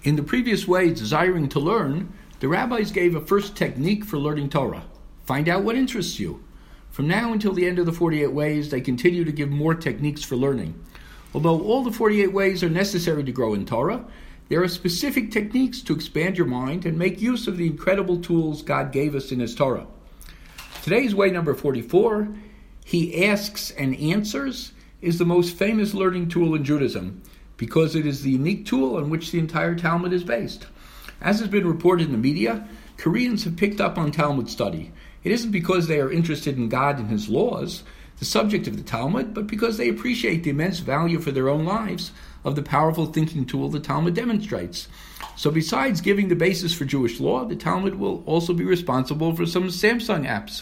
In the previous way, desiring to learn, the rabbis gave a first technique for learning Torah. Find out what interests you. From now until the end of the 48 ways, they continue to give more techniques for learning. Although all the 48 ways are necessary to grow in Torah, there are specific techniques to expand your mind and make use of the incredible tools God gave us in His Torah. Today's way number 44, He Asks and Answers, is the most famous learning tool in Judaism because it is the unique tool on which the entire Talmud is based. As has been reported in the media, Koreans have picked up on Talmud study. It isn't because they are interested in God and His laws, the subject of the Talmud, but because they appreciate the immense value for their own lives of the powerful thinking tool the Talmud demonstrates. So besides giving the basis for Jewish law, the Talmud will also be responsible for some Samsung apps.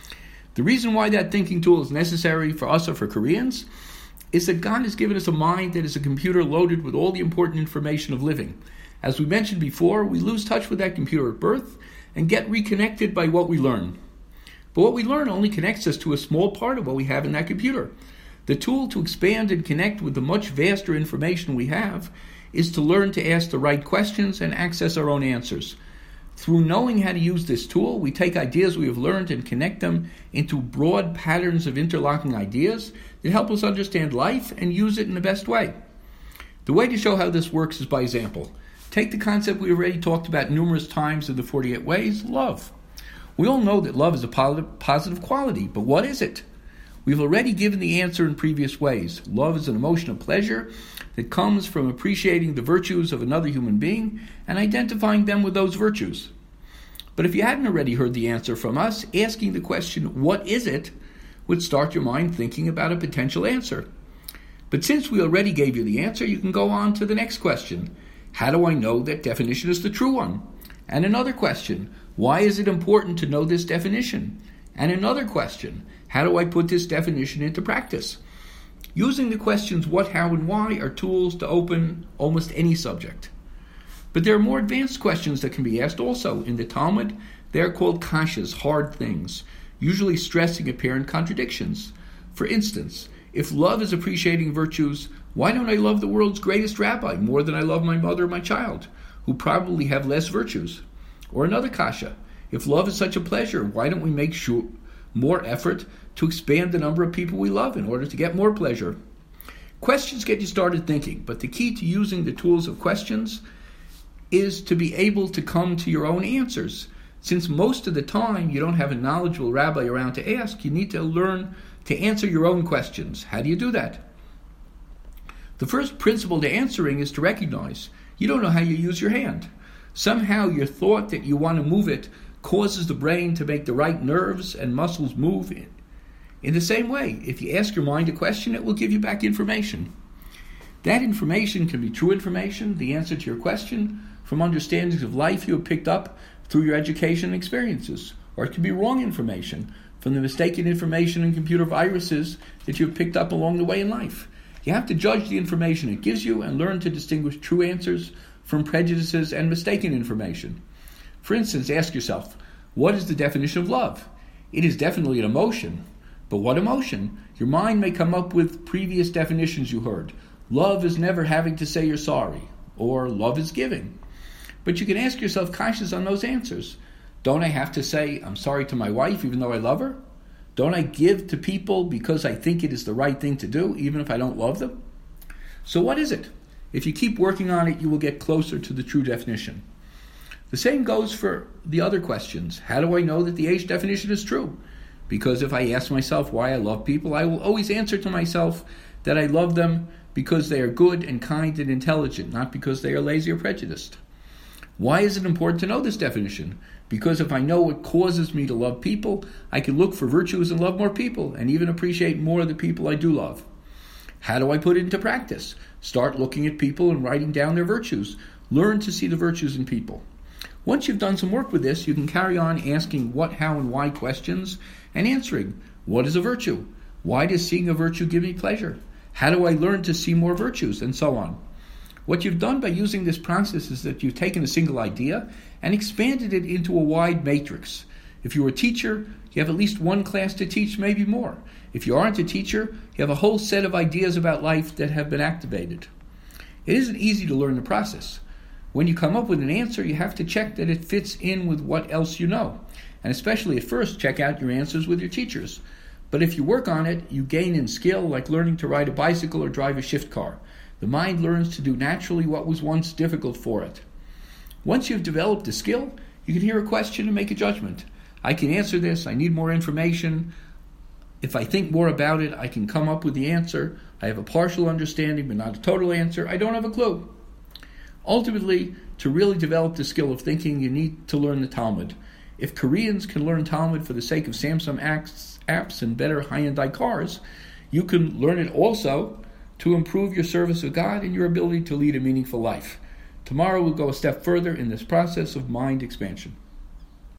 The reason why that thinking tool is necessary for us or for Koreans is that God has given us a mind that is a computer loaded with all the important information of living. As we mentioned before, we lose touch with that computer at birth and get reconnected by what we learn. But what we learn only connects us to a small part of what we have in that computer. The tool to expand and connect with the much vaster information we have is to learn to ask the right questions and access our own answers. Through knowing how to use this tool, we take ideas we have learned and connect them into broad patterns of interlocking ideas that help us understand life and use it in the best way. The way to show how this works is by example. Take the concept we already talked about numerous times in the 48 ways, love. We all know that love is a positive quality, but what is it? We've already given the answer in previous ways. Love is an emotion of pleasure that comes from appreciating the virtues of another human being and identifying them with those virtues. But if you hadn't already heard the answer from us, asking the question, what is it, would start your mind thinking about a potential answer. But since we already gave you the answer, you can go on to the next question. How do I know that definition is the true one? And another question, why is it important to know this definition? And another question, how do I put this definition into practice? Using the questions what, how, and why are tools to open almost any subject. But there are more advanced questions that can be asked also. In the Talmud, they are called kashas, hard things, usually stressing apparent contradictions. For instance, if love is appreciating virtues, why don't I love the world's greatest rabbi more than I love my mother or my child, who probably have less virtues? Or another kasha, if love is such a pleasure, why don't we make more effort to expand the number of people we love in order to get more pleasure? Questions get you started thinking, but the key to using the tools of questions is to be able to come to your own answers. Since most of the time you don't have a knowledgeable rabbi around to ask, you need to learn to answer your own questions. How do you do that? The first principle to answering is to recognize you don't know how you use your hand. Somehow your thought that you want to move it causes the brain to make the right nerves and muscles move in the same way. If you ask your mind a question, it will give you back information. That information can be true information, the answer to your question, from understandings of life you have picked up through your education and experiences. Or it can be wrong information, from the mistaken information and computer viruses that you have picked up along the way in life. You have to judge the information it gives you and learn to distinguish true answers from prejudices and mistaken information. For instance, ask yourself, what is the definition of love? It is definitely an emotion. But what emotion? Your mind may come up with previous definitions you heard. Love is never having to say you're sorry, or love is giving. But you can ask yourself kashas on those answers. Don't I have to say I'm sorry to my wife even though I love her? Don't I give to people because I think it is the right thing to do, even if I don't love them? So what is it? If you keep working on it, you will get closer to the true definition. The same goes for the other questions. How do I know that the age definition is true? Because if I ask myself why I love people, I will always answer to myself that I love them because they are good and kind and intelligent, not because they are lazy or prejudiced. Why is it important to know this definition? Because if I know what causes me to love people, I can look for virtues and love more people, and even appreciate more of the people I do love. How do I put it into practice? Start looking at people and writing down their virtues. Learn to see the virtues in people. Once you've done some work with this, you can carry on asking what, how, and why questions and answering, what is a virtue? Why does seeing a virtue give me pleasure? How do I learn to see more virtues? And so on. What you've done by using this process is that you've taken a single idea and expanded it into a wide matrix. If you're a teacher, you have at least one class to teach, maybe more. If you aren't a teacher, you have a whole set of ideas about life that have been activated. It isn't easy to learn the process, When you come up with an answer, you have to check that it fits in with what else you know. And especially at first, check out your answers with your teachers. But if you work on it, you gain in skill, like learning to ride a bicycle or drive a shift car. The mind learns to do naturally what was once difficult for it. Once you've developed a skill, you can hear a question and make a judgment. I can answer this. I need more information. If I think more about it, I can come up with the answer. I have a partial understanding, but not a total answer. I don't have a clue. Ultimately, to really develop the skill of thinking, you need to learn the Talmud. If Koreans can learn Talmud for the sake of Samsung apps and better Hyundai cars, you can learn it also to improve your service of God and your ability to lead a meaningful life. Tomorrow we'll go a step further in this process of mind expansion.